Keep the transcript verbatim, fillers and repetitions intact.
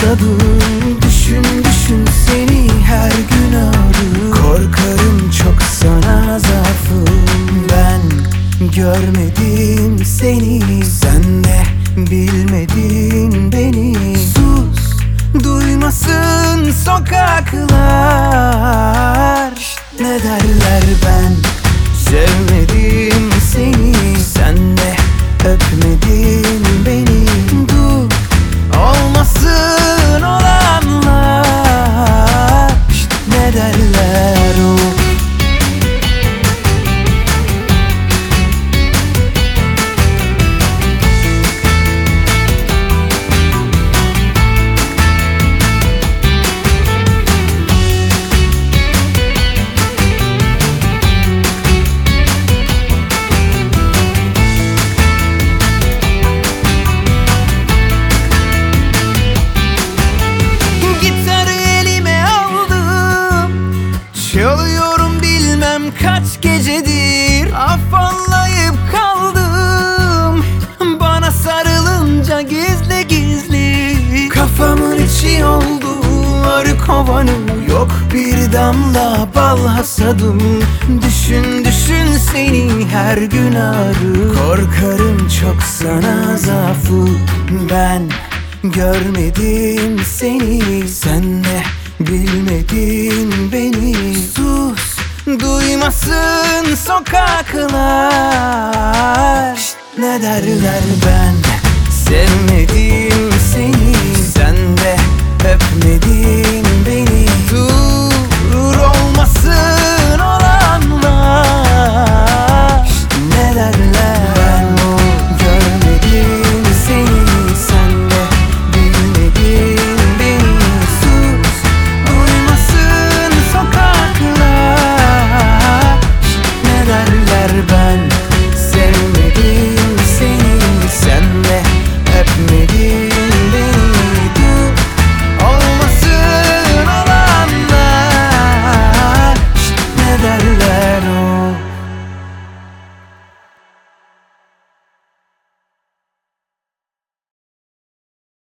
hasadım. Düşün düşün seni her gün ağrı. Korkarım çok sana zaafım. Ben görmedim seni, sen de bilmedin beni. Sus, duymasın sokaklar. Ne derler ben sevmedim seni, sen de öpmedin beni. Dur, olmasın olanlar. Ne derler o. Çalıyorum bilmem kaç gecedir, afallayıp kaldım. Bana sarılınca gizli gizli kafamın içi oldu arı kovanı. Yok bir damla bal hasadım. Düşün düşün seni her gün ağrı. Korkarım çok sana zaafım. Ben görmedim seni, sen de bilmedin beni. Sus, duymasın sokaklar. Ne derler ben sevmedim